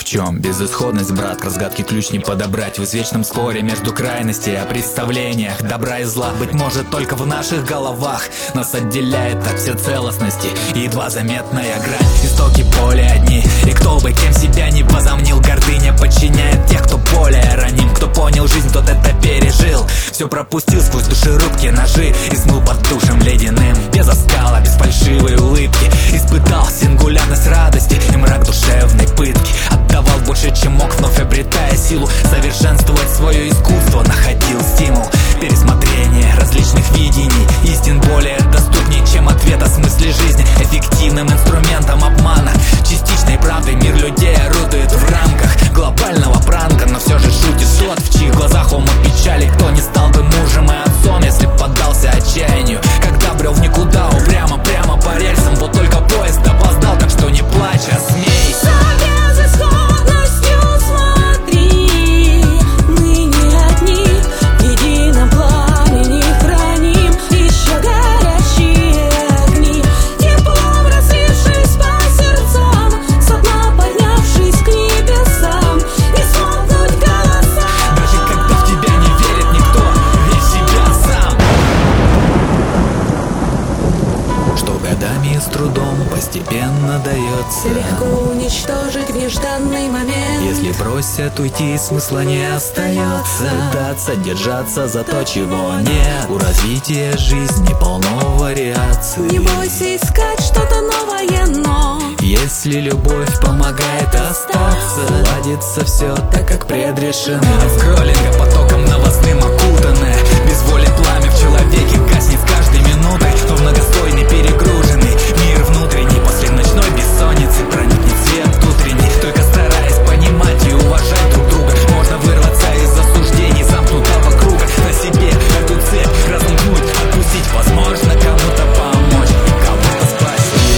чем безысходность, брат? К разгадке ключ не подобрать. В извечном споре между крайностей о представлениях добра и зла. Быть может, только в наших головах нас отделяет от всецелостности едва заметная грань. Истоки более одни, и кто бы кем себя не возомнил, гордыня подчиняет тех, кто более раним. Кто понял жизнь, тот это пережил. Все пропустил сквозь душерубки ножи и смыл под душем ледяным. Без оскала, без фальшивой улыбки испытал сингулярность радости и мрак душевной пытки. Отдавал больше, чем мог, вновь обретая силу совершенствовать свое искусство. Находил стимул пересмотрения различных видений истин более доступнее, чем ответ о смысле жизни. Эффективным инструментом обмана, частичной правдой мир людей орудует в рамках глобального пранка. Но все же шутит тот, в чьих глазах омут печали. Кто не стал бы мужем и отцом, если поддался отчаянию, когда брел в никуда упрямо, прямо по рельсам. Вот только поезд опоздал, так что не плачь, а смейся. С трудом постепенно дается легко уничтожить в нежданный момент. Если просят уйти, смысла не остается. Пытаться держаться за то, чего нет. У развития жизни полно вариаций. Не бойся искать что-то новое, но если любовь помогает остаться, ладится все так, как предрешено. От скроллинга потоком новостным окутанное безволие пламя в человеке гаснет с каждой минутой. Но в многослойный перегруженный мир внутренний после ночной бессонницы проникнет свет утренний. Только стараясь понимать и уважать друг друга, можно вырваться из осуждений замкнутого круга. На себе эту цепь разомкнуть, отпустить, возможно, кому-то помочь и кого-то спасти.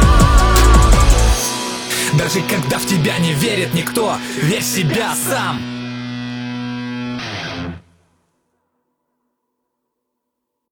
Даже когда в тебя не верит никто, верь в себя сам.